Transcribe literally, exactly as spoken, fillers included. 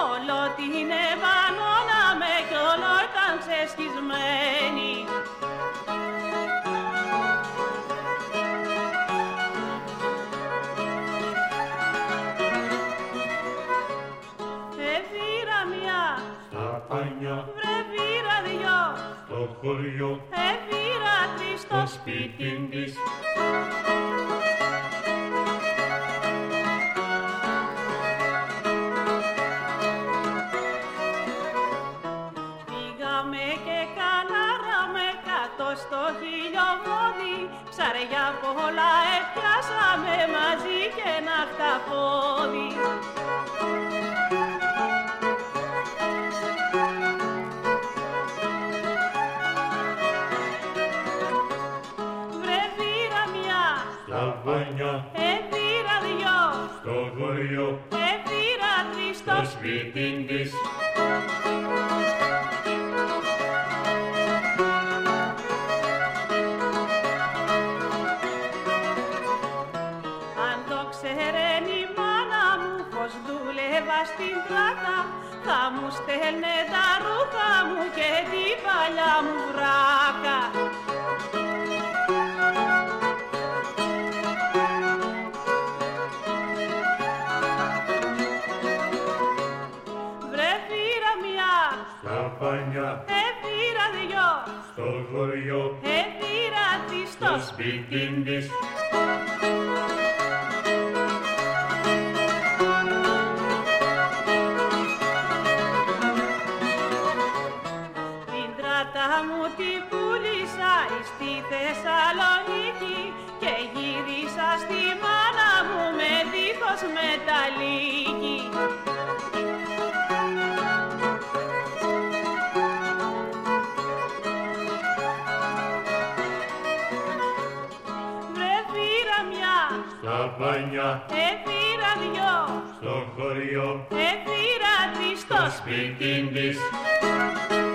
όλο την επανώναμε κι όλο ήταν ξεσκισμένη. Εβήρα μια στα πανιά, βρε βήρα δυο στο χωριό, εβήρα τρεις στο σπίτι της. Πήγαμε και κανάραμε κάτω στο χιλιοβόδι, ψαριά πολλά έπιασαμε μαζί και ένα χταπόδι. Εβήρα δυο στο χωριό, εβήρα τρεις στο σπίτι της. Αν το ξέρεν η μάνα μου πως δούλευα στην πλάτα, θα μου στέλνε τα ρούχα μου και την παλιά μου βράκα. Εβήρα δυο στο χωριό, εβήρα τρεις στο σπίτι της. Την τράτα μου την πούλησα στη Θεσσαλονίκη και γύρισα στη μάνα μου με δίχως μεταλλίκη. Στα πανιά, εβήρα δυο στο χωριό, εβήρα τρεις στο σπίτι της.